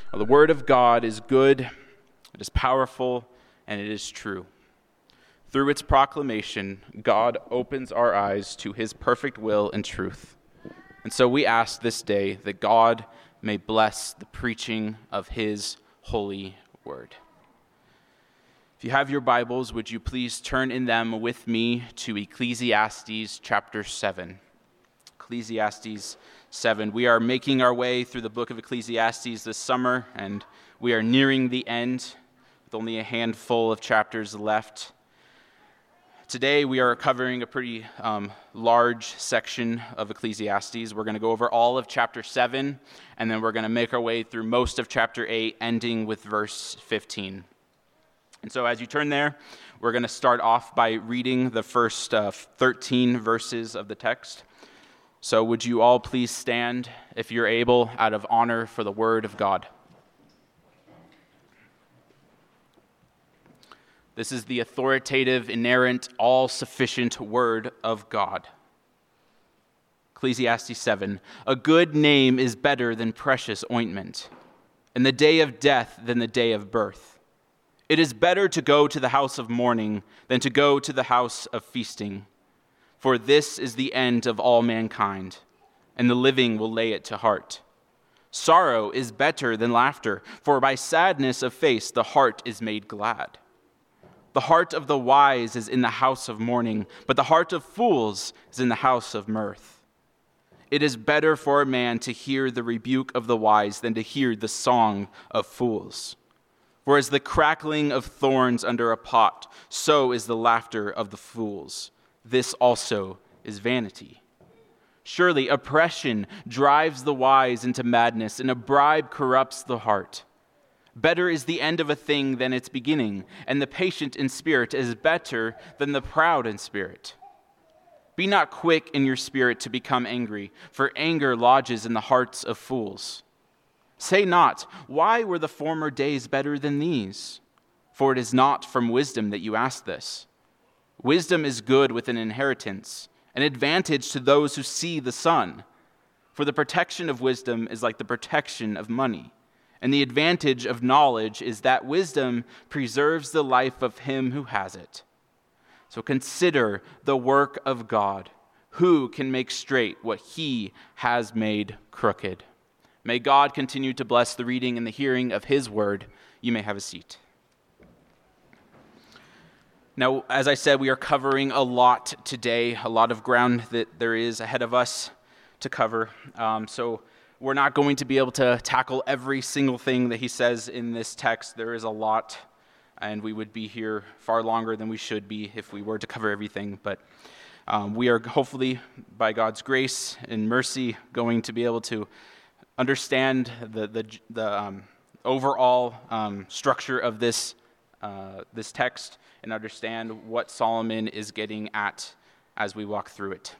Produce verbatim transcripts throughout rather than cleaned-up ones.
The word of God is good, it is powerful, and it is true. Through its proclamation, God opens our eyes to his perfect will and truth. And so we ask this day that God may bless the preaching of his holy word. If you have your Bibles, would you please turn in them with me to Ecclesiastes chapter seven. Ecclesiastes seven. We are making our way through the book of Ecclesiastes this summer, and we are nearing the end with only a handful of chapters left. Today we are covering a pretty um, large section of Ecclesiastes. We're going to go over all of chapter seven, and then we're going to make our way through most of chapter eight, ending with verse fifteen. And so as you turn there, we're going to start off by reading the first uh, thirteen verses of the text. So would you all please stand, if you're able, out of honor for the word of God. This is the authoritative, inerrant, all-sufficient word of God. Ecclesiastes seven. A good name is better than precious ointment, and the day of death than the day of birth. It is better to go to the house of mourning than to go to the house of feasting. For this is the end of all mankind, and the living will lay it to heart. Sorrow is better than laughter, for by sadness of face the heart is made glad. The heart of the wise is in the house of mourning, but the heart of fools is in the house of mirth. It is better for a man to hear the rebuke of the wise than to hear the song of fools. For as the crackling of thorns under a pot, so is the laughter of the fools. This also is vanity. Surely oppression drives the wise into madness, and a bribe corrupts the heart. Better is the end of a thing than its beginning, and the patient in spirit is better than the proud in spirit. Be not quick in your spirit to become angry, for anger lodges in the hearts of fools. Say not, why were the former days better than these? For it is not from wisdom that you ask this. Wisdom is good with an inheritance, an advantage to those who see the sun. For the protection of wisdom is like the protection of money, and the advantage of knowledge is that wisdom preserves the life of him who has it. So consider the work of God, who can make straight what he has made crooked. May God continue to bless the reading and the hearing of his word. You may have a seat. Now, as I said, we are covering a lot today, a lot of ground that there is ahead of us to cover. Um, so we're not going to be able to tackle every single thing that he says in this text. There is a lot, and we would be here far longer than we should be if we were to cover everything. But um, we are hopefully, by God's grace and mercy, going to be able to understand the the, the um, overall um, structure of this uh, this text, and understand what Solomon is getting at as we walk through it.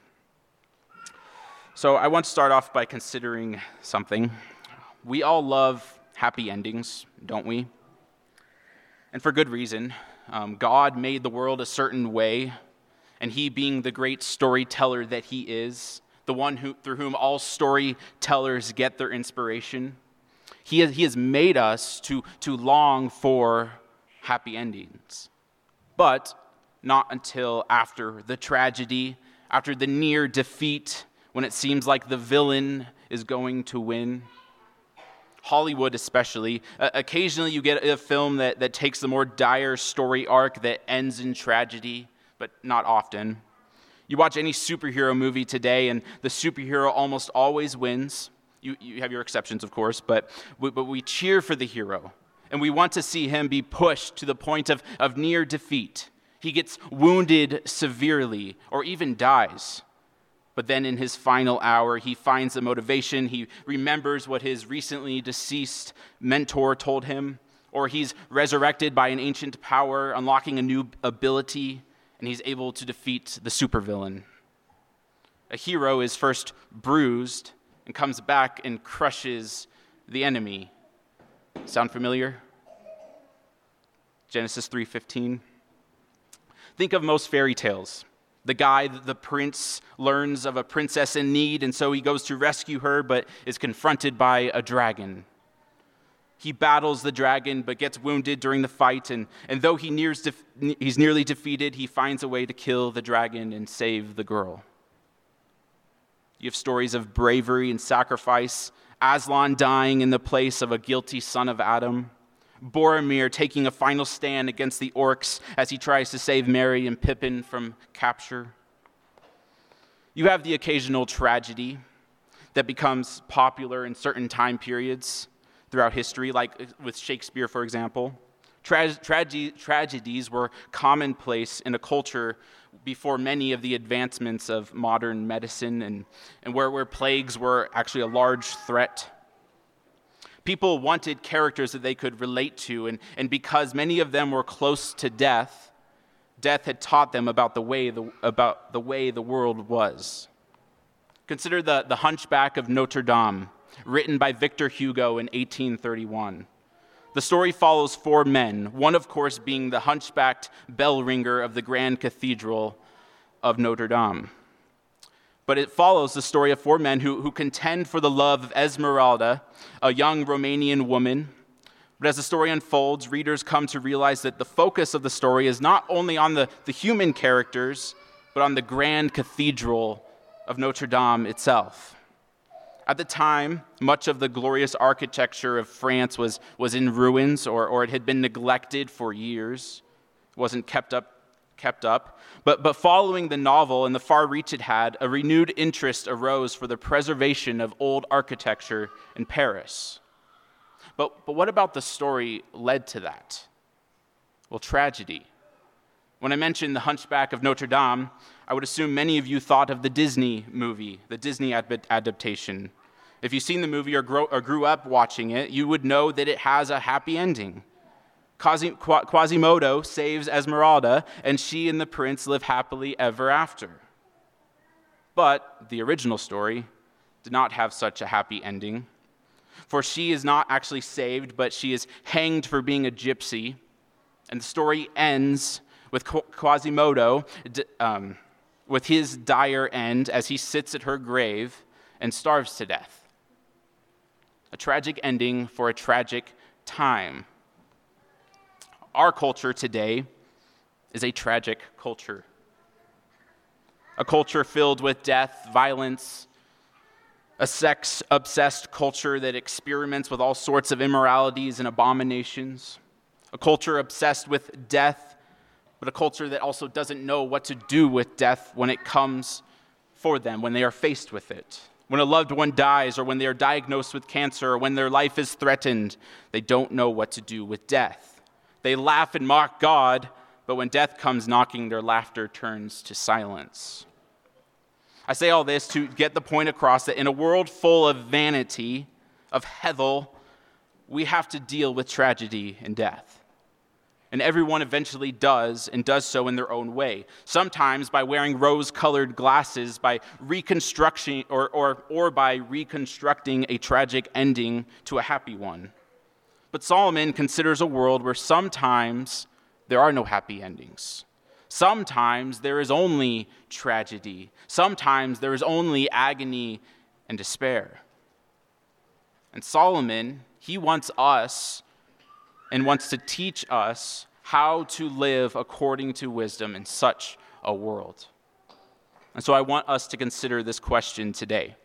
So I want to start off by considering something. We all love happy endings, don't we? And for good reason. Um, God made the world a certain way, and he, being the great storyteller that he is, the one who, through whom all storytellers get their inspiration, he has, he has made us to, to long for happy endings. But not until after the tragedy, after the near defeat, when it seems like the villain is going to win. Hollywood especially. Uh, occasionally you get a film that, that takes the more dire story arc that ends in tragedy, but not often. You watch any superhero movie today, and the superhero almost always wins. You, you have your exceptions, of course, but we, but we cheer for the hero. And we want to see him be pushed to the point of, of near defeat. He gets wounded severely or even dies. But then in his final hour, he finds the motivation. He remembers what his recently deceased mentor told him. Or he's resurrected by an ancient power, unlocking a new ability, and he's able to defeat the supervillain. A hero is first bruised and comes back and crushes the enemy. Sound familiar? Genesis three fifteen. Think of most fairy tales. The guy, the prince, learns of a princess in need, and so he goes to rescue her, but is confronted by a dragon. He battles the dragon but gets wounded during the fight, and, and though he nears def- he's nearly defeated, he finds a way to kill the dragon and save the girl. You have stories of bravery and sacrifice, Aslan dying in the place of a guilty son of Adam, Boromir taking a final stand against the orcs as he tries to save Merry and Pippin from capture. You have the occasional tragedy that becomes popular in certain time periods throughout history, like with Shakespeare, for example. Tra- trage- tragedies were commonplace in a culture before many of the advancements of modern medicine, and, and where, where plagues were actually a large threat. People wanted characters that they could relate to, and, and because many of them were close to death, death had taught them about the way the, about the way the world was. Consider the, the Hunchback of Notre Dame, written by Victor Hugo in eighteen thirty-one. The story follows four men, one of course being the hunchbacked bell ringer of the Grand Cathedral of Notre Dame. But it follows the story of four men who, who contend for the love of Esmeralda, a young Romanian woman. But as the story unfolds, readers come to realize that the focus of the story is not only on the, the human characters, but on the Grand Cathedral of Notre Dame itself. At the time, much of the glorious architecture of France was, was in ruins, or, or it had been neglected for years. It wasn't kept up. kept up. But, but following the novel and the far reach it had, a renewed interest arose for the preservation of old architecture in Paris. But, but what about the story led to that? Well, tragedy. When I mentioned The Hunchback of Notre Dame, I would assume many of you thought of the Disney movie, the Disney ad- adaptation. If you've seen the movie or, grow, or grew up watching it, you would know that it has a happy ending. Quasimodo saves Esmeralda, and she and the prince live happily ever after. But the original story did not have such a happy ending, for she is not actually saved, but she is hanged for being a gypsy, and the story ends with Quasimodo, um, with his dire end as he sits at her grave and starves to death. A tragic ending for a tragic time. Our culture today is a tragic culture. A culture filled with death, violence, a sex-obsessed culture that experiments with all sorts of immoralities and abominations. A culture obsessed with death, but a culture that also doesn't know what to do with death when it comes for them, when they are faced with it. When a loved one dies, or when they are diagnosed with cancer, or when their life is threatened, they don't know what to do with death. They laugh and mock God, but when death comes knocking, their laughter turns to silence. I say all this to get the point across that in a world full of vanity, of hevel, we have to deal with tragedy and death. And everyone eventually does, and does so in their own way. Sometimes by wearing rose-colored glasses, by reconstructing or, or, or by reconstructing a tragic ending to a happy one. But Solomon considers a world where sometimes there are no happy endings. Sometimes there is only tragedy. Sometimes there is only agony and despair. And Solomon, he wants us and wants to teach us how to live according to wisdom in such a world. And so I want us to consider this question today.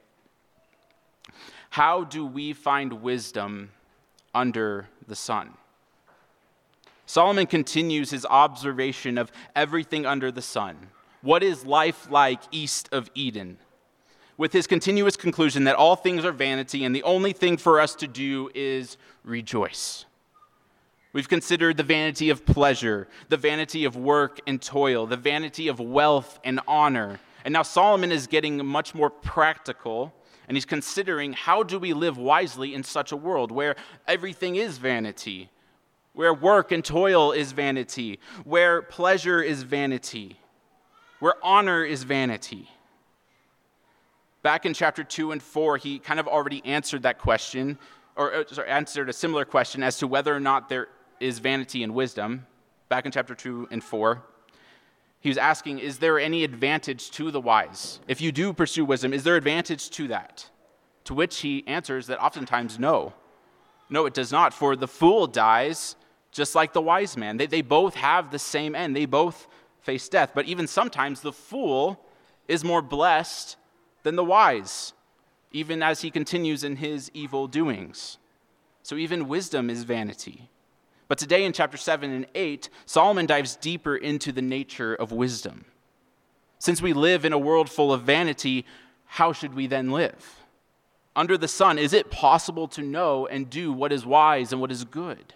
How do we find wisdom under the sun? Solomon continues his observation of everything under the sun. What is life like east of Eden? With his continuous conclusion that all things are vanity and the only thing for us to do is rejoice. We've considered the vanity of pleasure, the vanity of work and toil, the vanity of wealth and honor. And now Solomon is getting much more practical, and he's considering how do we live wisely in such a world where everything is vanity, where work and toil is vanity, where pleasure is vanity, where honor is vanity. Back in chapter two and four, he kind of already answered that question, or sorry, answered a similar question as to whether or not there is vanity in wisdom. Back in chapter two and four, he was asking, is there any advantage to the wise? If you do pursue wisdom, is there advantage to that? To which he answers that oftentimes no. No, it does not, for the fool dies just like the wise man. They, they both have the same end. They both face death. But even sometimes the fool is more blessed than the wise, even as he continues in his evil doings. So even wisdom is vanity. But today in chapter seven and eight, Solomon dives deeper into the nature of wisdom. Since we live in a world full of vanity, how should we then live? Under the sun, is it possible to know and do what is wise and what is good?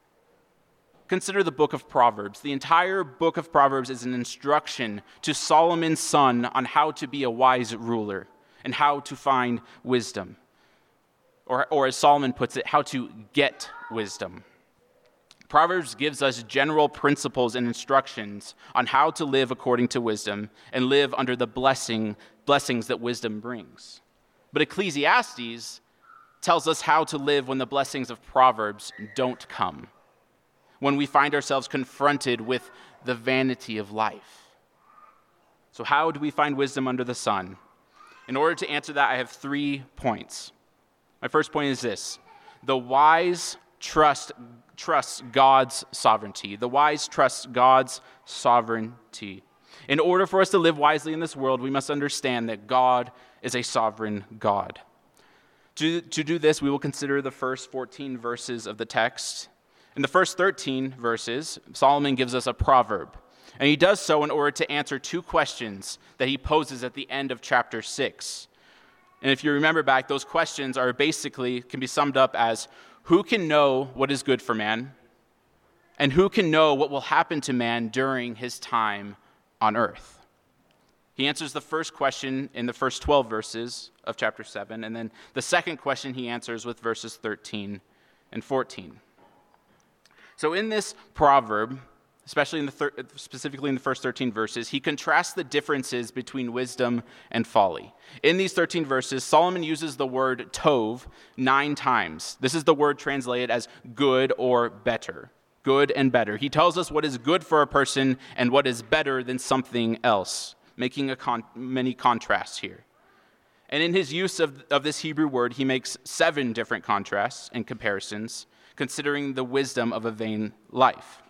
Consider the book of Proverbs. The entire book of Proverbs is an instruction to Solomon's son on how to be a wise ruler and how to find wisdom. Or, or as Solomon puts it, how to get wisdom. Proverbs gives us general principles and instructions on how to live according to wisdom and live under the blessing, blessings that wisdom brings. But Ecclesiastes tells us how to live when the blessings of Proverbs don't come, when we find ourselves confronted with the vanity of life. So how do we find wisdom under the sun? In order to answer that, I have three points. My first point is this: the wise trust trusts God's sovereignty. The wise trust God's sovereignty. In order for us to live wisely in this world, we must understand that God is a sovereign God. To, to do this, we will consider the first fourteen verses of the text. In the first thirteen verses, Solomon gives us a proverb, and he does so in order to answer two questions that he poses at the end of chapter six. And if you remember back, those questions are basically, can be summed up as, who can know what is good for man? And who can know what will happen to man during his time on earth? He answers the first question in the first twelve verses of chapter seven, and then the second question he answers with verses thirteen and fourteen. So in this proverb, especially in the thir- specifically in the first thirteen verses, he contrasts the differences between wisdom and folly. In these thirteen verses, Solomon uses the word tov nine times. This is the word translated as good or better. Good and better. He tells us what is good for a person and what is better than something else, making a con- many contrasts here. And in his use of, of this Hebrew word, he makes seven different contrasts and comparisons, considering the wisdom of a vain life.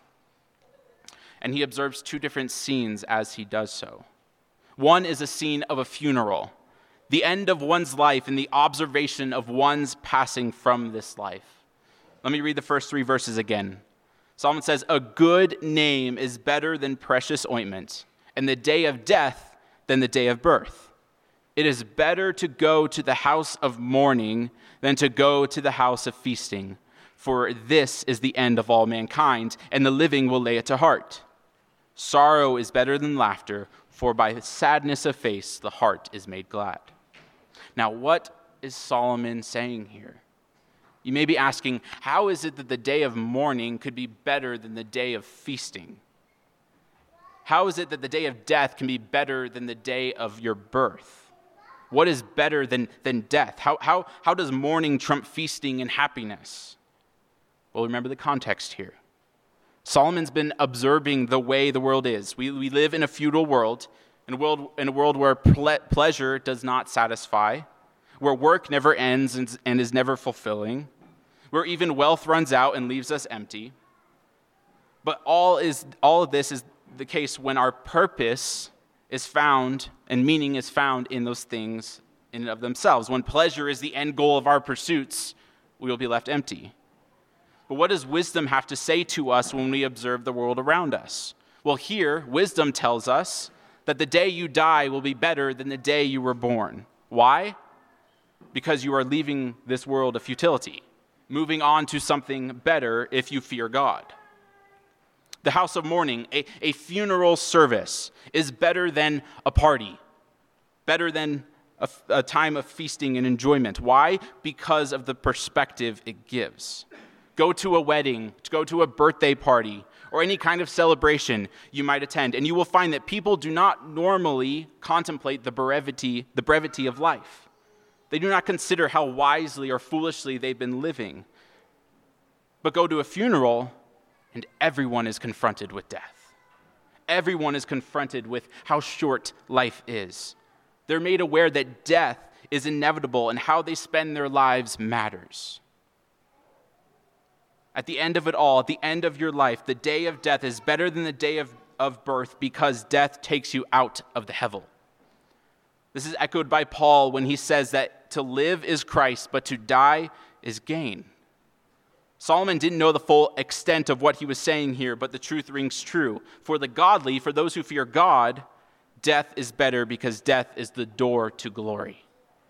And he observes two different scenes as he does so. One is a scene of a funeral, the end of one's life and the observation of one's passing from this life. Let me read the first three verses again. Solomon says, "A good name is better than precious ointment, and the day of death than the day of birth. It is better to go to the house of mourning than to go to the house of feasting, for this is the end of all mankind, and the living will lay it to heart. Sorrow is better than laughter, for by sadness of face the heart is made glad." Now, what is Solomon saying here? You may be asking, how is it that the day of mourning could be better than the day of feasting? How is it that the day of death can be better than the day of your birth? What is better than, than death? How, how, how does mourning trump feasting and happiness? Well, remember the context here. Solomon's been observing the way the world is. We, we live in a feudal world, in a world, in a world where ple- pleasure does not satisfy, where work never ends and, and is never fulfilling, where even wealth runs out and leaves us empty. But all is all of this is the case when our purpose is found and meaning is found in those things in and of themselves. When pleasure is the end goal of our pursuits, we will be left empty. But what does wisdom have to say to us when we observe the world around us? Well, here, wisdom tells us that the day you die will be better than the day you were born. Why? Because you are leaving this world of futility, moving on to something better if you fear God. The house of mourning, a, a funeral service, is better than a party, better than a, a time of feasting and enjoyment. Why? Because of the perspective it gives. Go to a wedding, go to a birthday party, or any kind of celebration you might attend, and you will find that people do not normally contemplate the brevity, the brevity of life. They do not consider how wisely or foolishly they've been living. But go to a funeral, and everyone is confronted with death. Everyone is confronted with how short life is. They're made aware that death is inevitable, and how they spend their lives matters. At the end of it all, at the end of your life, the day of death is better than the day of, of birth because death takes you out of the hevel. This is echoed by Paul when he says that to live is Christ, but to die is gain. Solomon didn't know the full extent of what he was saying here, but the truth rings true. For the godly, for those who fear God, death is better because death is the door to glory.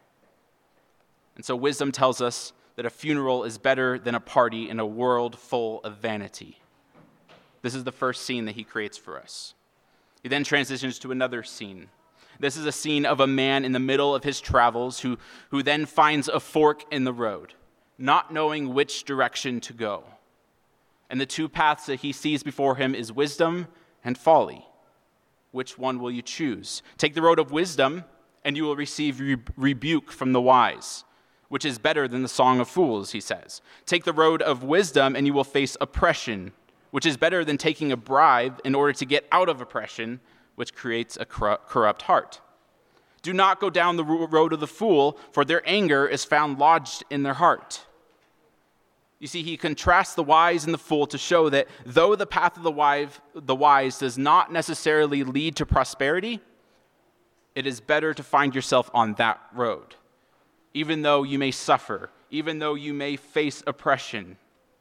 And so wisdom tells us that a funeral is better than a party in a world full of vanity. This is the first scene that he creates for us. He then transitions to another scene. This is a scene of a man in the middle of his travels who, who then finds a fork in the road, not knowing which direction to go. And the two paths that he sees before him is wisdom and folly. Which one will you choose? Take the road of wisdom, and you will receive re- rebuke from the wise, which is better than the song of fools, he says. Take the road of wisdom, and you will face oppression, which is better than taking a bribe in order to get out of oppression, which creates a corrupt heart. Do not go down the road of the fool, for their anger is found lodged in their heart. You see, he contrasts the wise and the fool to show that though the path of the wise, the wise does not necessarily lead to prosperity, it is better to find yourself on that road, even though you may suffer, even though you may face oppression.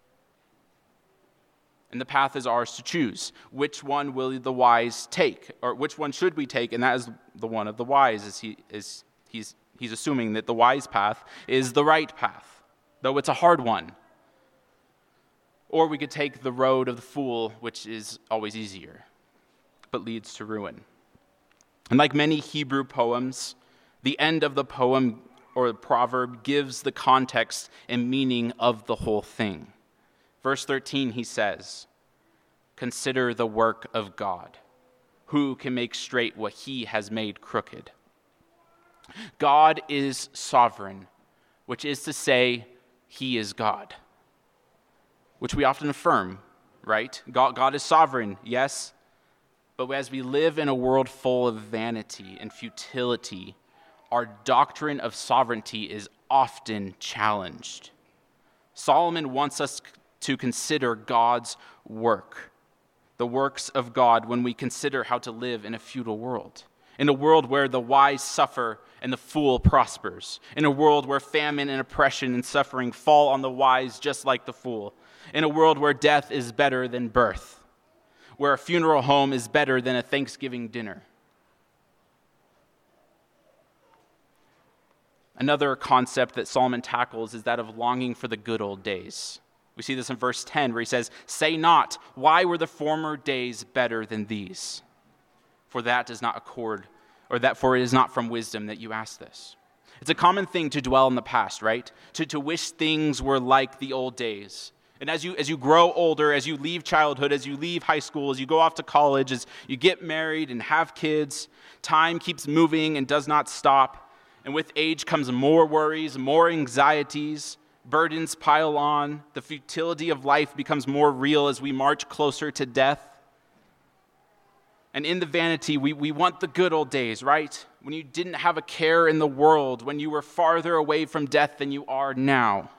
And the path is ours to choose. Which one will the wise take? Or which one should we take? And that is the one of the wise, as he is he's he's assuming that the wise path is the right path, though it's a hard one. Or we could take the road of the fool, which is always easier, but leads to ruin. And like many Hebrew poems, the end of the poem or the proverb gives the context and meaning of the whole thing. Verse thirteen, he says, "Consider the work of God. Who can make straight what he has made crooked?" God is sovereign, which is to say, he is God, which we often affirm, right? God, God is sovereign, yes, but as we live in a world full of vanity and futility, our doctrine of sovereignty is often challenged. Solomon wants us to consider God's work, the works of God, when we consider how to live in a futile world, in a world where the wise suffer and the fool prospers, in a world where famine and oppression and suffering fall on the wise just like the fool, in a world where death is better than birth, where a funeral home is better than a Thanksgiving dinner. Another concept that Solomon tackles is that of longing for the good old days. We see this in verse ten, where he says, "Say not, why were the former days better than these? For that does not accord, or that for it is not from wisdom that you ask this." It's a common thing to dwell in the past, right? To, to wish things were like the old days. And as you as you grow older, as you leave childhood, as you leave high school, as you go off to college, as you get married and have kids, time keeps moving and does not stop. And with age comes more worries, more anxieties, burdens pile on. The futility of life becomes more real as we march closer to death. And in the vanity, we, we want the good old days, right? When you didn't have a care in the world, when you were farther away from death than you are now.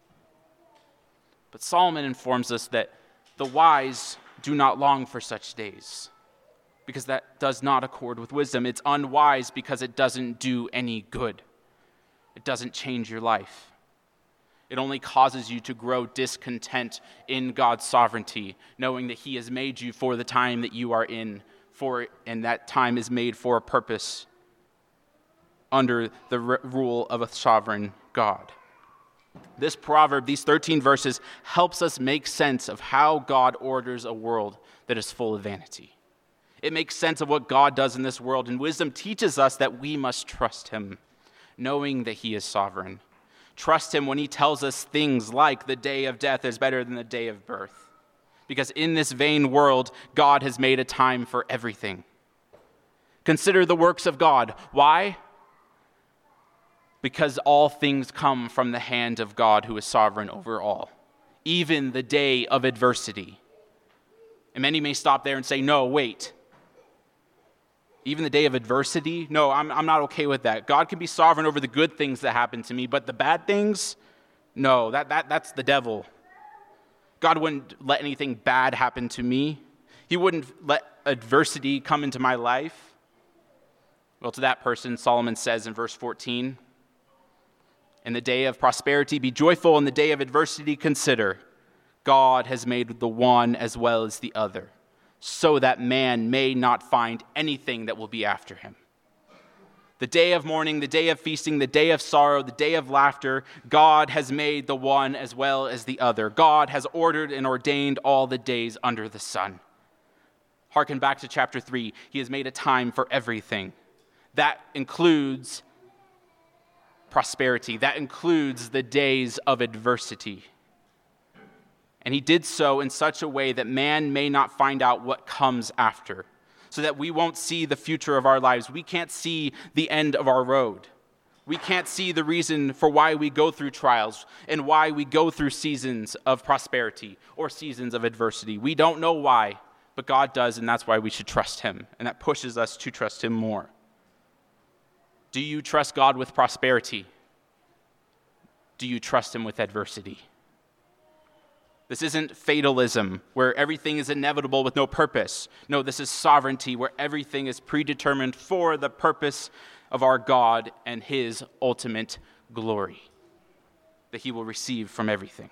But Solomon informs us that the wise do not long for such days, because that does not accord with wisdom. It's unwise because it doesn't do any good. It doesn't change your life. It only causes you to grow discontent in God's sovereignty, knowing that he has made you for the time that you are in, for and that time is made for a purpose under the r- rule of a sovereign God. This proverb, these thirteen verses, helps us make sense of how God orders a world that is full of vanity. It makes sense of what God does in this world, and wisdom teaches us that we must trust him, knowing that he is sovereign. Trust him when he tells us things like the day of death is better than the day of birth. Because in this vain world, God has made a time for everything. Consider the works of God. Why? Because all things come from the hand of God who is sovereign over all, even the day of adversity. And many may stop there and say, no, wait. Even the day of adversity? No, I'm, I'm not okay with that. God can be sovereign over the good things that happen to me, but the bad things? No, that, that that's the devil. God wouldn't let anything bad happen to me. He wouldn't let adversity come into my life. Well, to that person, Solomon says in verse fourteen, in the day of prosperity, be joyful. In the day of adversity, consider. God has made the one as well as the other, so that man may not find anything that will be after him. The day of mourning, the day of feasting, the day of sorrow, the day of laughter, God has made the one as well as the other. God has ordered and ordained all the days under the sun. Harken back to chapter three. He has made a time for everything. That includes prosperity. That includes the days of adversity. And he did so in such a way that man may not find out what comes after, so that we won't see the future of our lives. We can't see the end of our road. We can't see the reason for why we go through trials and why we go through seasons of prosperity or seasons of adversity. We don't know why, but God does, and that's why we should trust him. And that pushes us to trust him more. Do you trust God with prosperity? Do you trust him with adversity? This isn't fatalism, where everything is inevitable with no purpose. No, this is sovereignty, where everything is predetermined for the purpose of our God and his ultimate glory that he will receive from everything.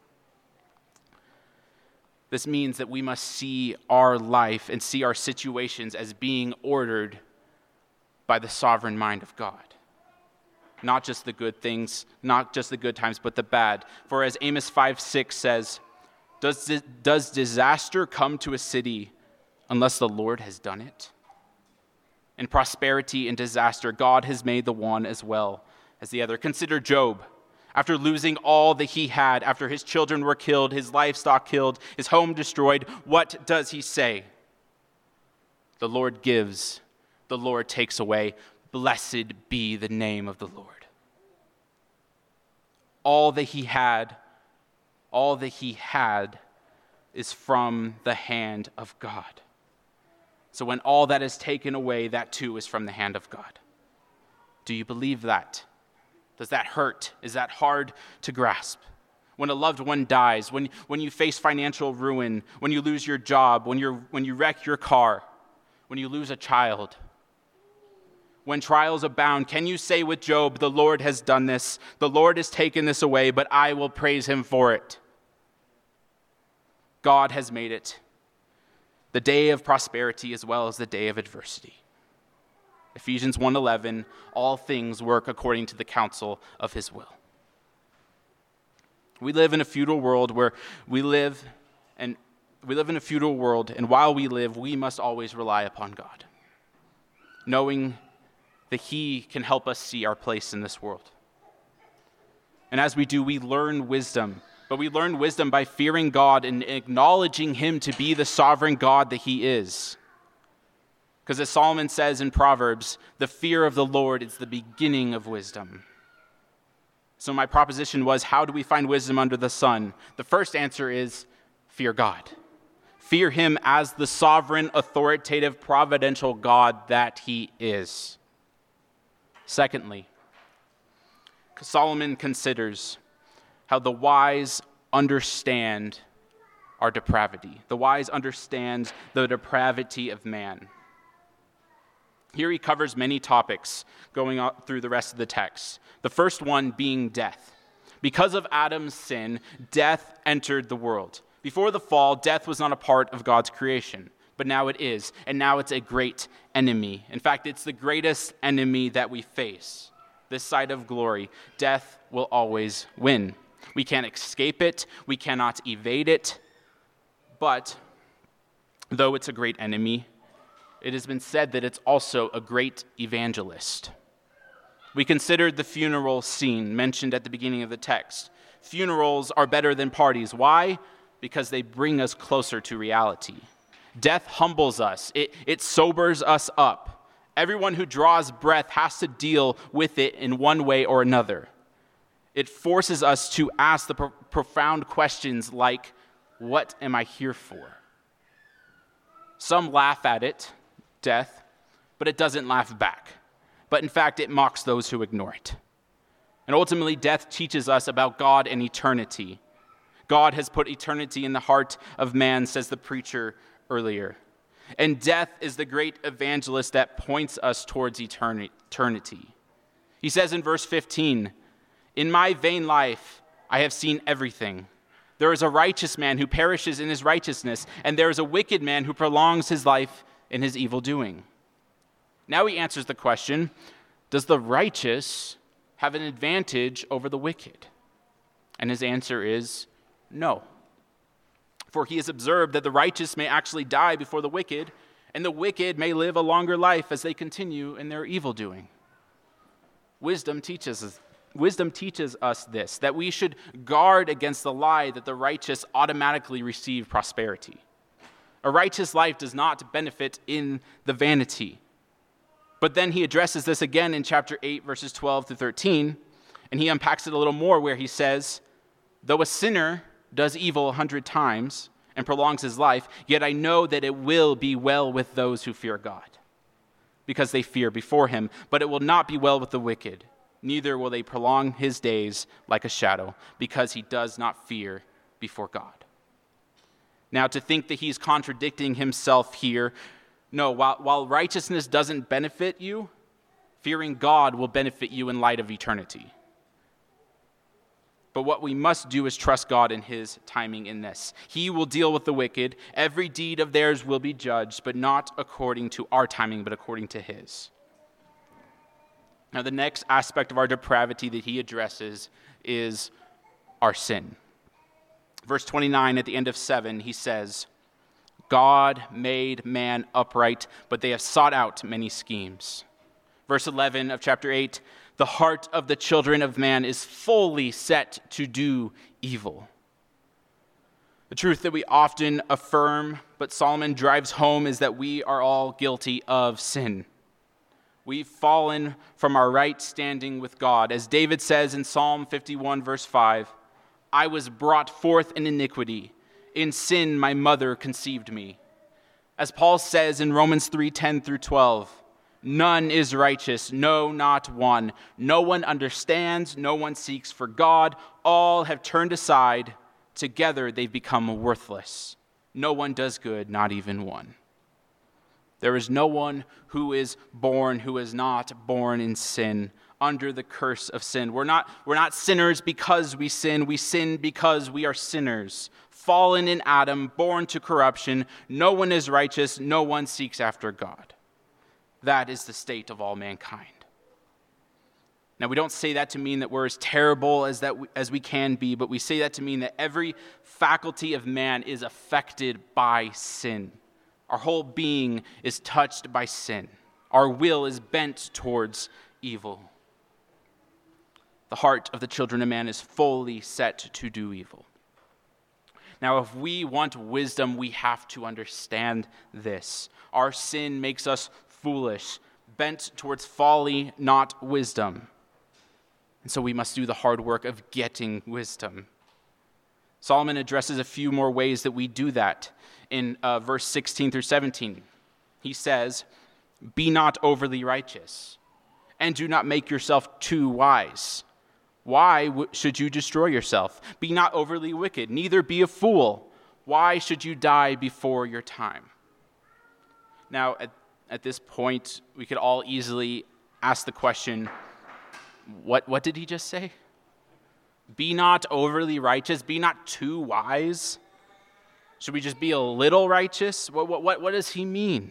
This means that we must see our life and see our situations as being ordered by the sovereign mind of God. Not just the good things, not just the good times, but the bad. For as Amos five six says, Does, does disaster come to a city unless the Lord has done it? In prosperity and disaster, God has made the one as well as the other. Consider Job. After losing all that he had, after his children were killed, his livestock killed, his home destroyed, what does he say? The Lord gives, the Lord takes away. Blessed be the name of the Lord. All that he had All that he had is from the hand of God. So when all that is taken away, that too is from the hand of God. Do you believe that? Does that hurt? Is that hard to grasp? When a loved one dies, when, when you face financial ruin, when you lose your job, when, you're, when you wreck your car, when you lose a child, when trials abound, can you say with Job, the Lord has done this, the Lord has taken this away, but I will praise him for it? God has made it the day of prosperity as well as the day of adversity. Ephesians one eleven, all things work according to the counsel of his will. We live in a feudal world where we live and we live in a feudal world, and while we live, we must always rely upon God, knowing that he can help us see our place in this world. And as we do, we learn wisdom, but we learn wisdom by fearing God and acknowledging him to be the sovereign God that he is. Because as Solomon says in Proverbs, the fear of the Lord is the beginning of wisdom. So my proposition was, how do we find wisdom under the sun? The first answer is fear God. Fear him as the sovereign, authoritative, providential God that he is. Secondly, Solomon considers how the wise understand our depravity. The wise understand the depravity of man. Here he covers many topics going on through the rest of the text. The first one being death. Because of Adam's sin, death entered the world. Before the fall, death was not a part of God's creation, but now it is, and now it's a great enemy. In fact, it's the greatest enemy that we face. This side of glory, death will always win. We can't escape it, we cannot evade it, but though it's a great enemy, it has been said that it's also a great evangelist. We considered the funeral scene mentioned at the beginning of the text. Funerals are better than parties. Why? Because they bring us closer to reality. Death humbles us. It, it sobers us up. Everyone who draws breath has to deal with it in one way or another. It forces us to ask the pro- profound questions like, what am I here for? Some laugh at it, death, but it doesn't laugh back. But in fact, it mocks those who ignore it. And ultimately, death teaches us about God and eternity. God has put eternity in the heart of man, says the preacher earlier. And death is the great evangelist that points us towards eternity. He says in verse fifteen, "In my vain life I have seen everything. There is a righteous man who perishes in his righteousness, and there is a wicked man who prolongs his life in his evil doing." Now he answers the question, does the righteous have an advantage over the wicked? And his answer is no. For he has observed that the righteous may actually die before the wicked, and the wicked may live a longer life as they continue in their evil doing. Wisdom teaches us, wisdom teaches us this, that we should guard against the lie that the righteous automatically receive prosperity. A righteous life does not benefit in the vanity. But then he addresses this again in chapter eight, verses twelve to thirteen, and he unpacks it a little more where he says, "Though a sinner does evil a hundred times and prolongs his life, yet I know that it will be well with those who fear God, because they fear before him. But it will not be well with the wicked, neither will they prolong his days like a shadow, because he does not fear before God." Now, to think that he's contradicting himself here, no, while, while righteousness doesn't benefit you, fearing God will benefit you in light of eternity. But what we must do is trust God in his timing in this. He will deal with the wicked. Every deed of theirs will be judged, but not according to our timing, but according to his. Now, the next aspect of our depravity that he addresses is our sin. Verse twenty-nine, at the end of seven, he says, "God made man upright, but they have sought out many schemes." Verse eleven of chapter eight, "The heart of the children of man is fully set to do evil." The truth that we often affirm, but Solomon drives home, is that we are all guilty of sin. We've fallen from our right standing with God. As David says in Psalm fifty-one, verse five, "I was brought forth in iniquity. In sin my mother conceived me." As Paul says in Romans three, ten through twelve, "None is righteous, no, not one. No one understands, no one seeks for God. All have turned aside. Together they've become worthless. No one does good, not even one." There is no one who is born who is not born in sin, under the curse of sin. We're not, we're not sinners because we sin. We sin because we are sinners. Fallen in Adam, born to corruption. No one is righteous. No one seeks after God. That is the state of all mankind. Now, we don't say that to mean that we're as terrible as that we, as we can be, but we say that to mean that every faculty of man is affected by sin. Our whole being is touched by sin. Our will is bent towards evil. The heart of the children of man is fully set to do evil. Now, if we want wisdom, we have to understand this. Our sin makes us foolish, bent towards folly, not wisdom. And so we must do the hard work of getting wisdom. Solomon addresses a few more ways that we do that in uh, verse sixteen through seventeen. He says, "Be not overly righteous, and do not make yourself too wise. Why w- should you destroy yourself? Be not overly wicked, neither be a fool. Why should you die before your time?" Now, at, at this point, we could all easily ask the question, what, what did he just say? Be not overly righteous, be not too wise. Should we just be a little righteous? What, what, what does he mean?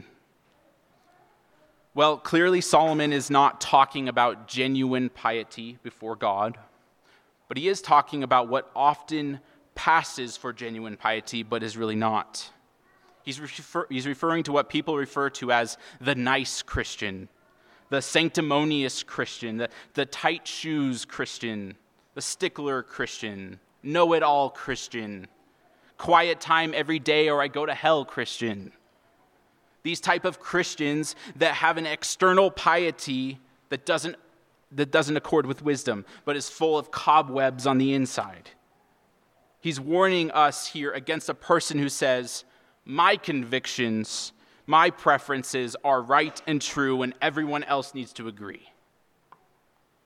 Well, clearly Solomon is not talking about genuine piety before God, but he is talking about what often passes for genuine piety, but is really not. He's, refer- he's referring to what people refer to as the nice Christian, the sanctimonious Christian, the, the tight shoes Christian, the stickler Christian, know-it-all Christian, quiet time every day or I go to hell Christian. These type of Christians that have an external piety that doesn't that doesn't accord with wisdom, but is full of cobwebs on the inside. He's warning us here against a person who says, "My convictions, my preferences are right and true, and everyone else needs to agree."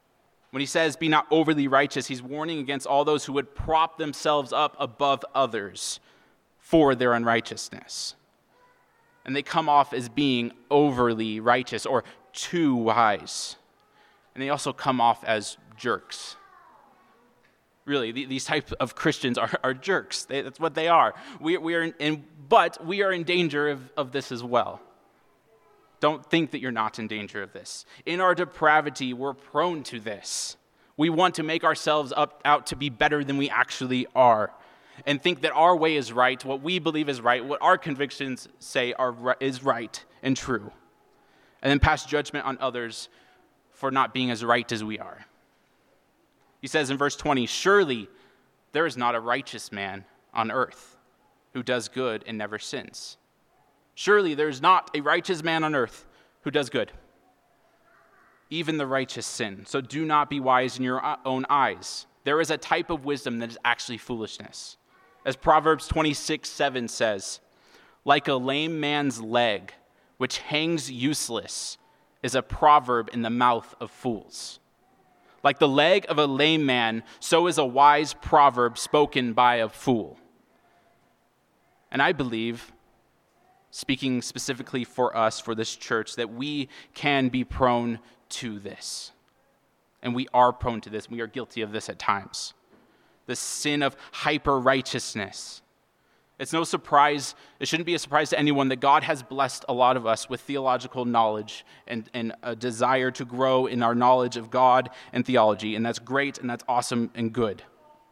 When he says, be not overly righteous, he's warning against all those who would prop themselves up above others for their unrighteousness. And they come off as being overly righteous or too wise. And they also come off as jerks. Really, these types of Christians are, are jerks. They, that's what they are. We, we are in, in, but we are in danger of, of this as well. Don't think that you're not in danger of this. In our depravity, we're prone to this. We want to make ourselves up, out to be better than we actually are, and think that our way is right, what we believe is right, what our convictions say are is right and true, and then pass judgment on others for not being as right as we are. He says in verse twenty, surely there is not a righteous man on earth who does good and never sins. Surely there is not a righteous man on earth who does good. Even the righteous sin. So do not be wise in your own eyes. There is a type of wisdom that is actually foolishness. As Proverbs twenty-six seven says, like a lame man's leg, which hangs useless, is a proverb in the mouth of fools. Like the leg of a lame man, so is a wise proverb spoken by a fool. And I believe, speaking specifically for us, for this church, that we can be prone to this. And we are prone to this. We are guilty of this at times. The sin of hyper-righteousness. It's no surprise, it shouldn't be a surprise to anyone that God has blessed a lot of us with theological knowledge and, and a desire to grow in our knowledge of God and theology. And that's great and that's awesome and good.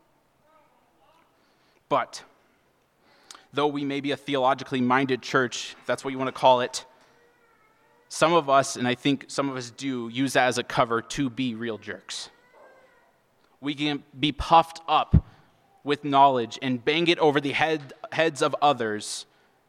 But though we may be a theologically minded church, if that's what you want to call it, some of us, and I think some of us do, use that as a cover to be real jerks. We can be puffed up with knowledge and bang it over the head, heads of others.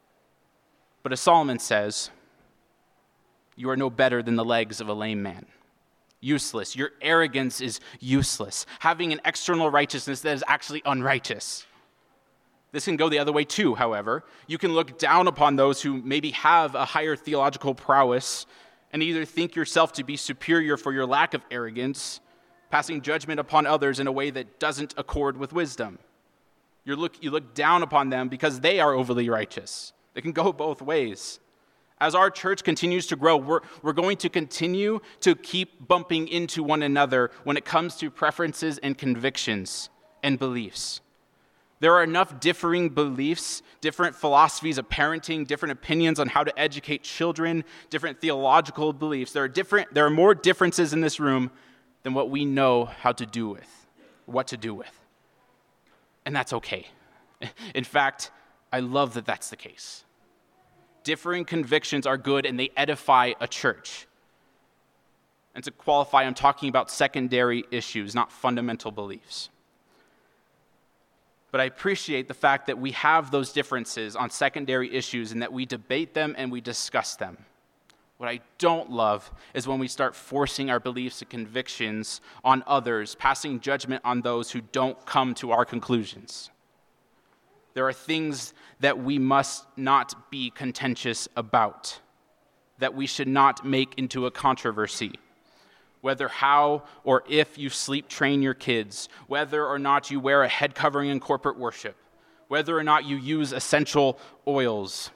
But as Solomon says, you are no better than the legs of a lame man. Useless. Your arrogance is useless. Having an external righteousness that is actually unrighteous. This can go the other way too, however. You can look down upon those who maybe have a higher theological prowess and either think yourself to be superior for your lack of arrogance, passing judgment upon others in a way that doesn't accord with wisdom. You look, you look down upon them because they are overly righteous. It can go both ways. As our church continues to grow, we're, we're going to continue to keep bumping into one another when it comes to preferences and convictions and beliefs. There are enough differing beliefs, different philosophies of parenting, different opinions on how to educate children, different theological beliefs. There are different. There are more differences in this room than what we know how to do with, what to do with. And that's okay. In fact, I love that that's the case. Differing convictions are good and they edify a church. And to qualify, I'm talking about secondary issues, not fundamental beliefs. But I appreciate the fact that we have those differences on secondary issues and that we debate them and we discuss them. What I don't love is when we start forcing our beliefs and convictions on others, passing judgment on those who don't come to our conclusions. There are things that we must not be contentious about, that we should not make into a controversy. Whether how or if you sleep train your kids, whether or not you wear a head covering in corporate worship, whether or not you use essential oils,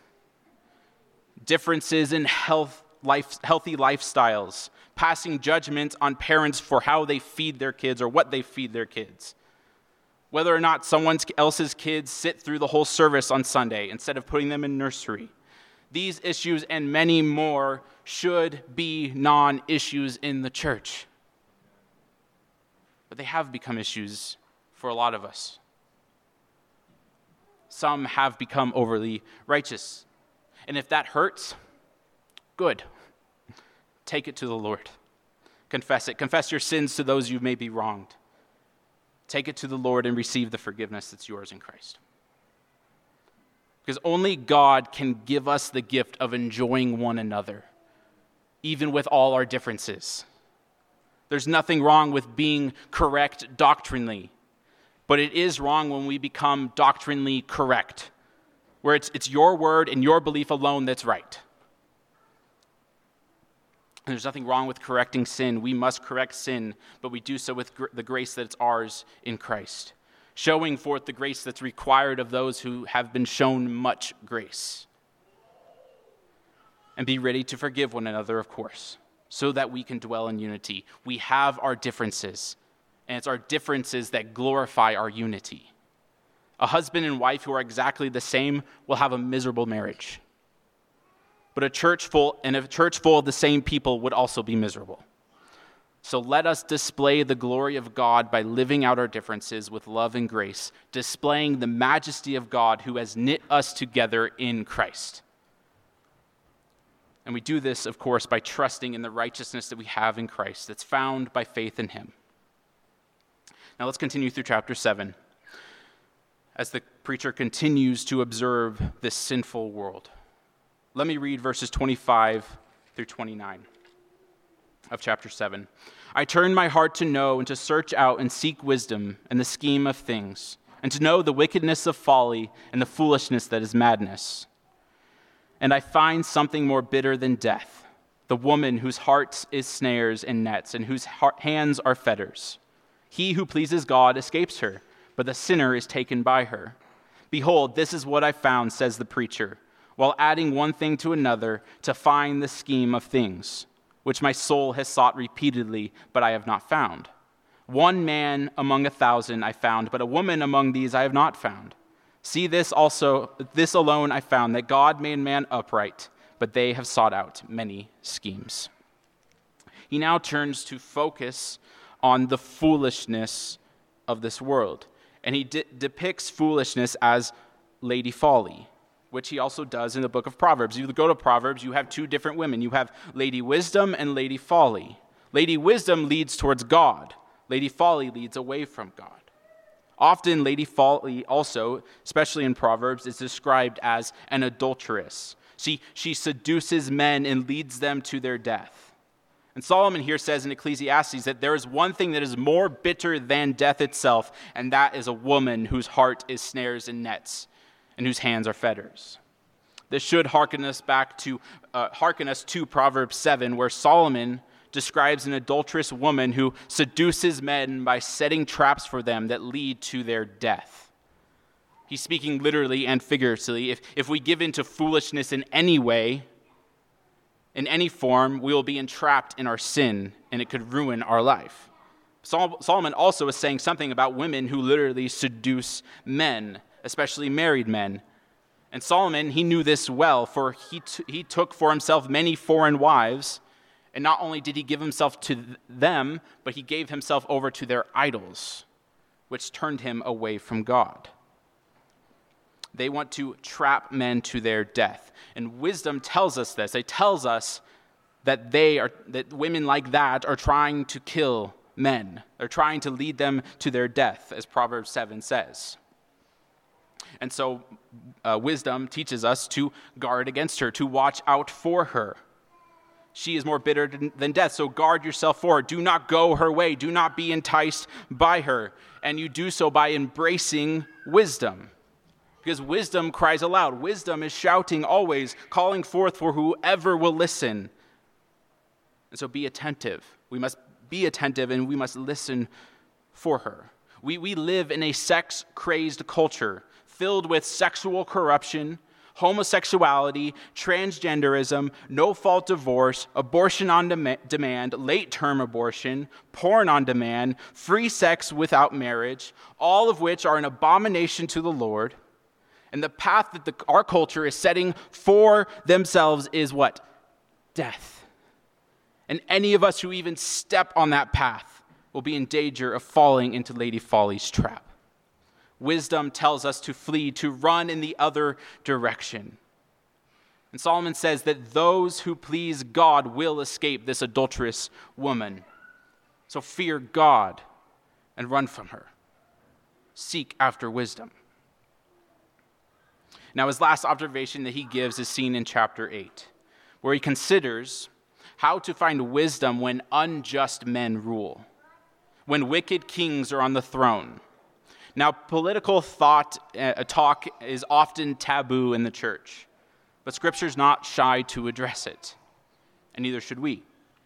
differences in health, life, healthy lifestyles, passing judgment on parents for how they feed their kids or what they feed their kids, whether or not someone else's kids sit through the whole service on Sunday instead of putting them in nursery. These issues and many more should be non-issues in the church. But they have become issues for a lot of us. Some have become overly righteous. And if that hurts, good. Take it to the Lord. Confess it. Confess your sins to those you may be wronged. Take it to the Lord and receive the forgiveness that's yours in Christ. Because only God can give us the gift of enjoying one another, even with all our differences. There's nothing wrong with being correct doctrinally, but it is wrong when we become doctrinally correct, where it's, it's your word and your belief alone that's right. And there's nothing wrong with correcting sin. We must correct sin, but we do so with gr- the grace that's ours in Christ, showing forth the grace that's required of those who have been shown much grace. And be ready to forgive one another, of course, so that we can dwell in unity. We have our differences, and it's our differences that glorify our unity. A husband and wife who are exactly the same will have a miserable marriage. But a church full, and a church full of the same people would also be miserable. So let us display the glory of God by living out our differences with love and grace, displaying the majesty of God who has knit us together in Christ. And we do this, of course, by trusting in the righteousness that we have in Christ that's found by faith in him. Now let's continue through chapter seven as the preacher continues to observe this sinful world. Let me read verses twenty-five through twenty-nine of chapter seven. I turned my heart to know and to search out and seek wisdom and the scheme of things, and to know the wickedness of folly and the foolishness that is madness. And I find something more bitter than death, the woman whose heart is snares and nets, and whose heart, hands are fetters. He who pleases God escapes her, but the sinner is taken by her. Behold, this is what I found, says the preacher, while adding one thing to another, to find the scheme of things, which my soul has sought repeatedly, but I have not found. One man among a thousand I found, but a woman among these I have not found. See this also, this alone I found, that God made man upright, but they have sought out many schemes. He now turns to focus on the foolishness of this world, and he de- depicts foolishness as Lady Folly, which he also does in the book of Proverbs. You go to Proverbs, you have two different women. You have Lady Wisdom and Lady Folly. Lady Wisdom leads towards God. Lady Folly leads away from God. Often, Lady Folly also, especially in Proverbs, is described as an adulteress. She, she seduces men and leads them to their death. And Solomon here says in Ecclesiastes that there is one thing that is more bitter than death itself, and that is a woman whose heart is snares and nets, and whose hands are fetters. This should hearken us back to uh, hearken us to Proverbs seven, where Solomon describes an adulterous woman who seduces men by setting traps for them that lead to their death. He's speaking literally and figuratively. If, if we give in to foolishness in any way, in any form, we will be entrapped in our sin, and it could ruin our life. Sol- Solomon also is saying something about women who literally seduce men, especially married men. And Solomon, he knew this well, for he t- he took for himself many foreign wives, and not only did he give himself to th- them, but he gave himself over to their idols, which turned him away from God. They want to trap men to their death. And wisdom tells us this. It tells us that they are that women like that are trying to kill men. They're trying to lead them to their death, as Proverbs seven says. And so uh, wisdom teaches us to guard against her, to watch out for her. She is more bitter than death, so guard yourself for her. Do not go her way. Do not be enticed by her. And you do so by embracing wisdom. Because wisdom cries aloud. Wisdom is shouting always, calling forth for whoever will listen. And so be attentive. We must be attentive and we must listen for her. We, we live in a sex-crazed culture filled with sexual corruption, homosexuality, transgenderism, no-fault divorce, abortion on dem- demand, late-term abortion, porn on demand, free sex without marriage, all of which are an abomination to the Lord. And the path that the, our culture is setting for themselves is what? Death. And any of us who even step on that path will be in danger of falling into Lady Folly's trap. Wisdom tells us to flee, to run in the other direction. And Solomon says that those who please God will escape this adulterous woman. So fear God and run from her. Seek after wisdom. Now, his last observation that he gives is seen in chapter eight, where he considers how to find wisdom when unjust men rule, when wicked kings are on the throne. Now, political thought, uh, talk is often taboo in the church, but Scripture's not shy to address it, and neither should we.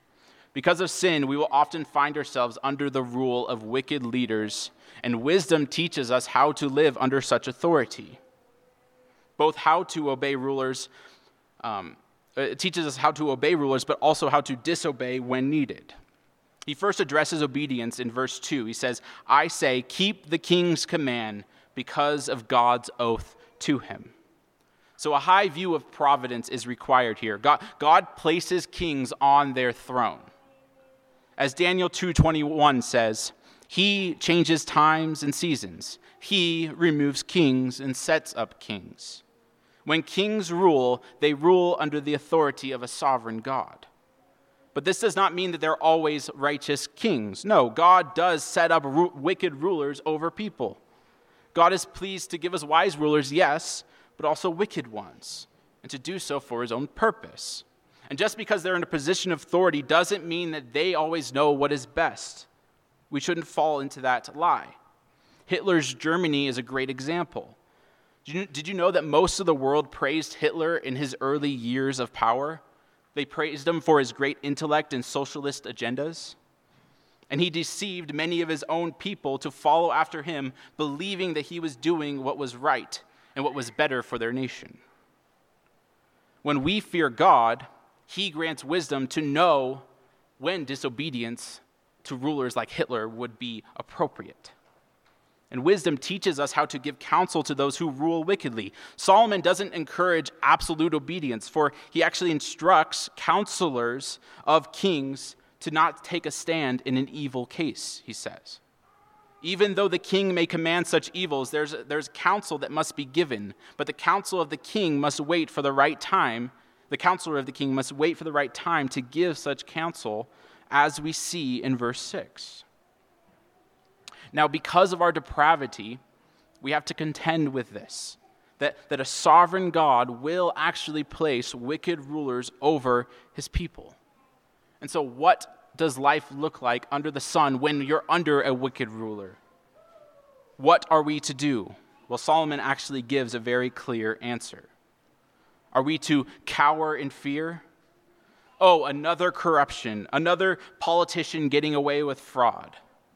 Because of sin, we will often find ourselves under the rule of wicked leaders, and wisdom teaches us how to live under such authority. Both how to obey rulers, um, it teaches us how to obey rulers, but also how to disobey when needed. He first addresses obedience in verse two. He says, I say, keep the king's command because of God's oath to him. So a high view of providence is required here. God, God places kings on their throne. As Daniel two twenty-one says, he changes times and seasons. He removes kings and sets up kings. When kings rule, they rule under the authority of a sovereign God. But this does not mean that they're always righteous kings. No, God does set up ru- wicked rulers over people. God is pleased to give us wise rulers, yes, but also wicked ones, and to do so for his own purpose. And just because they're in a position of authority doesn't mean that they always know what is best. We shouldn't fall into that lie. Hitler's Germany is a great example. Did you, did you know that most of the world praised Hitler in his early years of power? They praised him for his great intellect and socialist agendas. And he deceived many of his own people to follow after him, believing that he was doing what was right and what was better for their nation. When we fear God, he grants wisdom to know when disobedience to rulers like Hitler would be appropriate. And wisdom teaches us how to give counsel to those who rule wickedly. Solomon doesn't encourage absolute obedience, for he actually instructs counselors of kings to not take a stand in an evil case, he says. Even though the king may command such evils, there's, there's counsel that must be given, but the counsel of the king must wait for the right time. The counselor of the king must wait for the right time to give such counsel, as we see in verse six. Now, because of our depravity, we have to contend with this, that, that a sovereign God will actually place wicked rulers over his people. And so what does life look like under the sun when you're under a wicked ruler? What are we to do? Well, Solomon actually gives a very clear answer. Are we to cower in fear? Oh, another corruption, another politician getting away with fraud.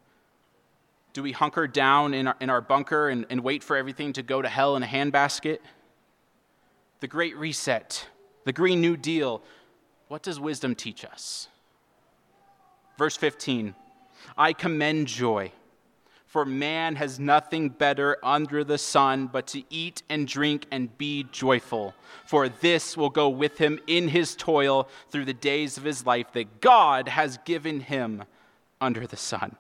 Do we hunker down in our, in our bunker and, and wait for everything to go to hell in a handbasket? The Great Reset, the Green New Deal, what does wisdom teach us? Verse fifteen, I commend joy, for man has nothing better under the sun but to eat and drink and be joyful, for this will go with him in his toil through the days of his life that God has given him under the sun.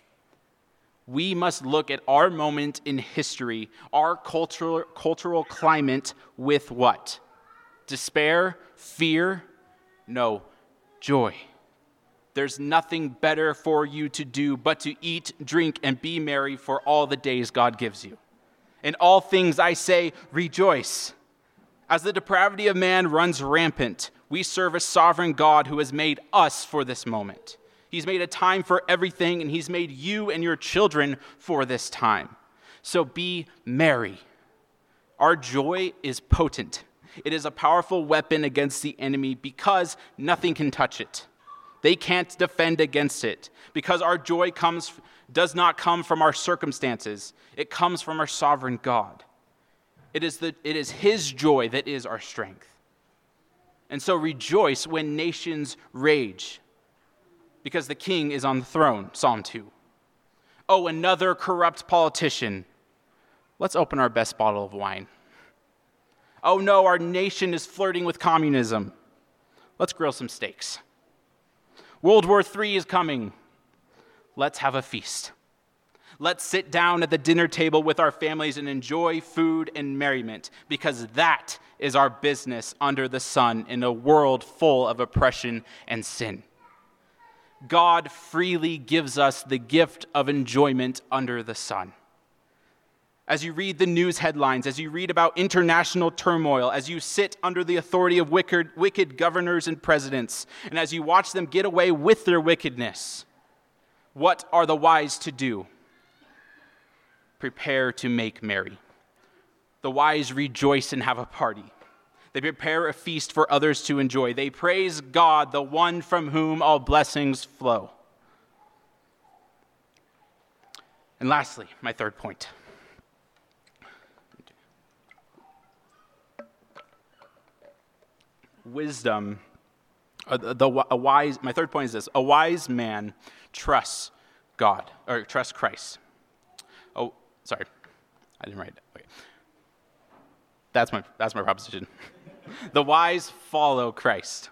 We must look at our moment in history, our cultural, cultural climate with what? Despair? Fear? No, joy. There's nothing better for you to do but to eat, drink, and be merry for all the days God gives you. In all things I say, rejoice. As the depravity of man runs rampant, we serve a sovereign God who has made us for this moment. He's made a time for everything, and he's made you and your children for this time. So be merry. Our joy is potent. It is a powerful weapon against the enemy because nothing can touch it. They can't defend against it because our joy comes does not come from our circumstances. It comes from our sovereign God. It is the it is his joy that is our strength. And so rejoice when nations rage, because the king is on the throne, Psalm two. Oh, another corrupt politician. Let's open our best bottle of wine. Oh no, our nation is flirting with communism. Let's grill some steaks. World War Three is coming. Let's have a feast. Let's sit down at the dinner table with our families and enjoy food and merriment, because that is our business under the sun in a world full of oppression and sin. God freely gives us the gift of enjoyment under the sun. As you read the news headlines, as you read about international turmoil, as you sit under the authority of wicked, wicked governors and presidents, and as you watch them get away with their wickedness, what are the wise to do? Prepare to make merry. The wise rejoice and have a party. They prepare a feast for others to enjoy. They praise God, the one from whom all blessings flow. And lastly, my third point. Wisdom, uh, the, a wise, my third point is this: a wise man trusts God, or trusts Christ. Oh, sorry, I didn't write it. Okay. That's my, that's my proposition. The wise follow Christ.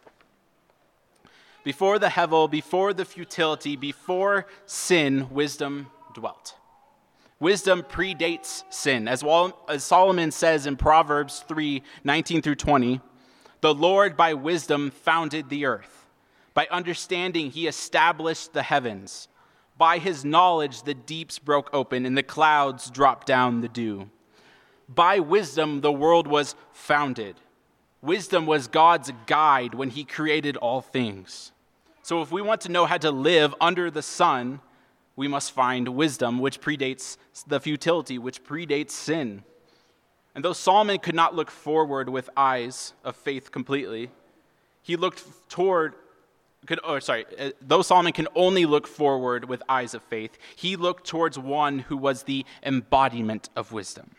Before the hevel, before the futility, before sin, wisdom dwelt. Wisdom predates sin. As, well, as Solomon says in Proverbs three, nineteen through twenty, the Lord by wisdom founded the earth. By understanding, he established the heavens. By his knowledge, the deeps broke open and the clouds dropped down the dew. By wisdom, the world was founded. Wisdom was God's guide when he created all things. So if we want to know how to live under the sun, we must find wisdom, which predates the futility, which predates sin. And though Solomon could not look forward with eyes of faith completely, he looked toward, could, oh, sorry, uh, though Solomon can only look forward with eyes of faith, he looked towards one who was the embodiment of wisdom.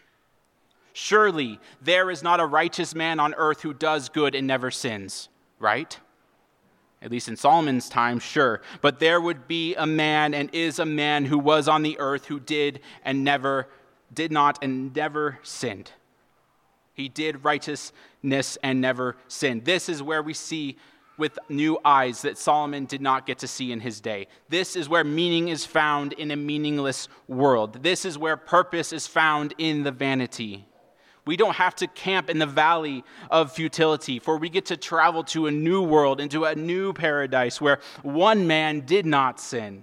Surely there is not a righteous man on earth who does good and never sins, right? At least in Solomon's time, sure. But there would be a man and is a man who was on the earth who did and never, did not and never sinned. He did righteousness and never sinned. This is where we see with new eyes that Solomon did not get to see in his day. This is where meaning is found in a meaningless world. This is where purpose is found in the vanity. We don't have to camp in the valley of futility, for we get to travel to a new world, into a new paradise where one man did not sin,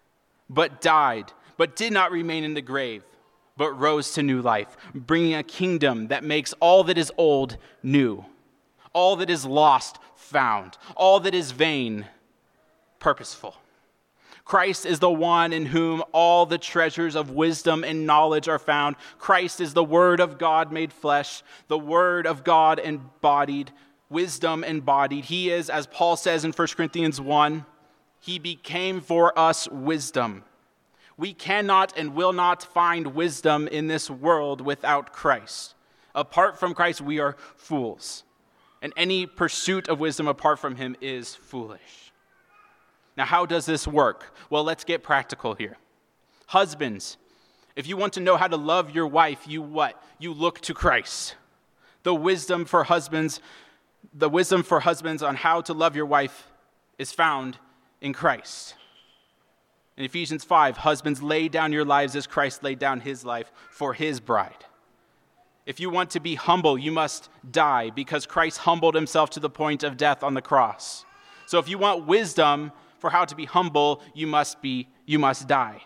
but died, but did not remain in the grave, but rose to new life, bringing a kingdom that makes all that is old new, all that is lost found, all that is vain purposeful. Christ is the one in whom all the treasures of wisdom and knowledge are found. Christ is the Word of God made flesh, the Word of God embodied, wisdom embodied. He is, as Paul says in First Corinthians one, he became for us wisdom. We cannot and will not find wisdom in this world without Christ. Apart from Christ, we are fools. And any pursuit of wisdom apart from him is foolish. Now, how does this work? Well, let's get practical here. Husbands, if you want to know how to love your wife, you what? You look to Christ. The wisdom for husbands, the wisdom for husbands on how to love your wife is found in Christ. In Ephesians five, husbands, lay down your lives as Christ laid down his life for his bride. If you want to be humble, you must die because Christ humbled himself to the point of death on the cross. So if you want wisdom for how to be humble, you must be, you must die.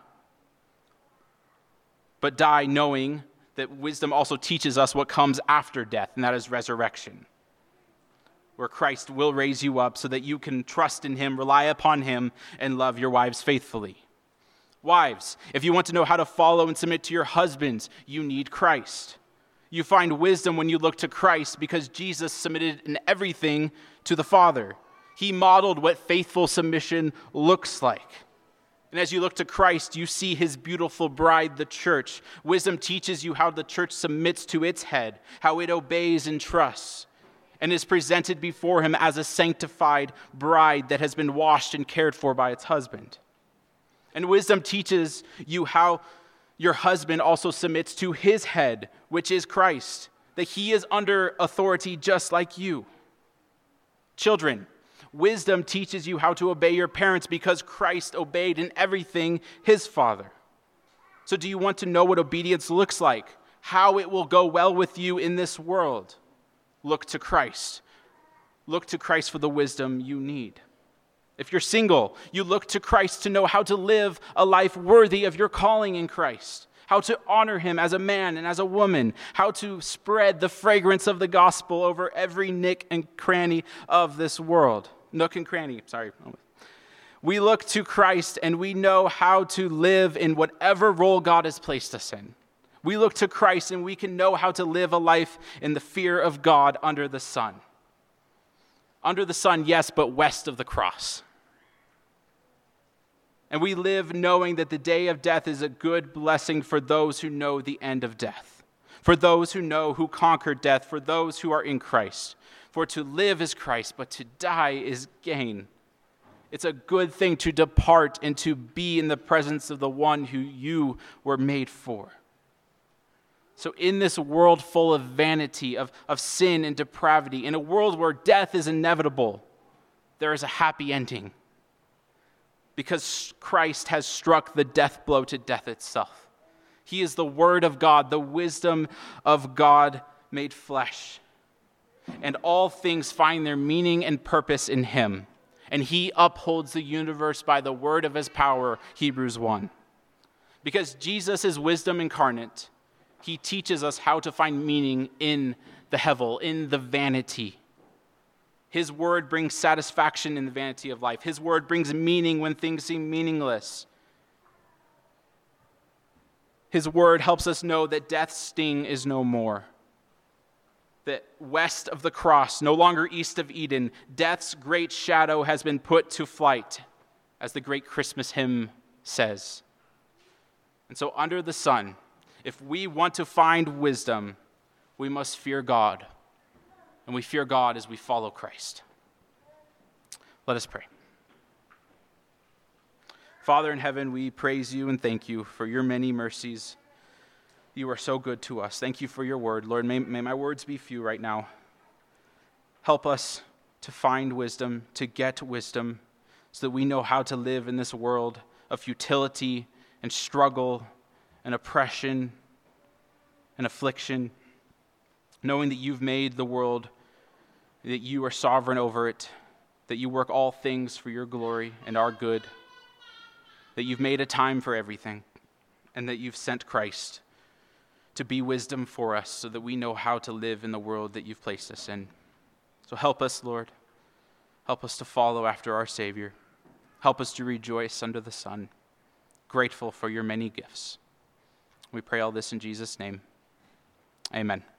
But die knowing that wisdom also teaches us what comes after death, and that is resurrection, where Christ will raise you up so that you can trust in him, rely upon him, and love your wives faithfully. Wives, if you want to know how to follow and submit to your husbands, you need Christ. You find wisdom when you look to Christ because Jesus submitted in everything to the Father. He modeled what faithful submission looks like. And as you look to Christ, you see his beautiful bride, the church. Wisdom teaches you how the church submits to its head, how it obeys and trusts, and is presented before him as a sanctified bride that has been washed and cared for by its husband. And wisdom teaches you how your husband also submits to his head, which is Christ, that he is under authority just like you. Children, wisdom teaches you how to obey your parents because Christ obeyed in everything his Father. So do you want to know what obedience looks like? How it will go well with you in this world? Look to Christ. Look to Christ for the wisdom you need. If you're single, you look to Christ to know how to live a life worthy of your calling in Christ, how to honor him as a man and as a woman, how to spread the fragrance of the gospel over every nick and cranny of this world. Nook and cranny, sorry. We look to Christ and we know how to live in whatever role God has placed us in. We look to Christ and we can know how to live a life in the fear of God under the sun. Under the sun, yes, but west of the cross. And we live knowing that the day of death is a good blessing for those who know the end of death, for those who know who conquered death, for those who are in Christ. For to live is Christ, but to die is gain. It's a good thing to depart and to be in the presence of the one who you were made for. So in this world full of vanity, of, of sin and depravity, in a world where death is inevitable, there is a happy ending. Because Christ has struck the death blow to death itself. He is the Word of God, the wisdom of God made flesh. And all things find their meaning and purpose in him. And he upholds the universe by the word of his power, Hebrews one. Because Jesus is wisdom incarnate, he teaches us how to find meaning in the hevel, in the vanity. His word brings satisfaction in the vanity of life. His word brings meaning when things seem meaningless. His word helps us know that death's sting is no more. That west of the cross, no longer east of Eden, death's great shadow has been put to flight, as the great Christmas hymn says. And so under the sun, if we want to find wisdom, we must fear God. And we fear God as we follow Christ. Let us pray. Father in heaven, we praise you and thank you for your many mercies. You are so good to us. Thank you for your word. Lord, may, may my words be few right now. Help us to find wisdom, to get wisdom, so that we know how to live in this world of futility and struggle and oppression and affliction, knowing that you've made the world, that you are sovereign over it, that you work all things for your glory and our good, that you've made a time for everything, and that you've sent Christ to be wisdom for us so that we know how to live in the world that you've placed us in. So help us, Lord. Help us to follow after our Savior. Help us to rejoice under the sun, grateful for your many gifts. We pray all this in Jesus' name. Amen.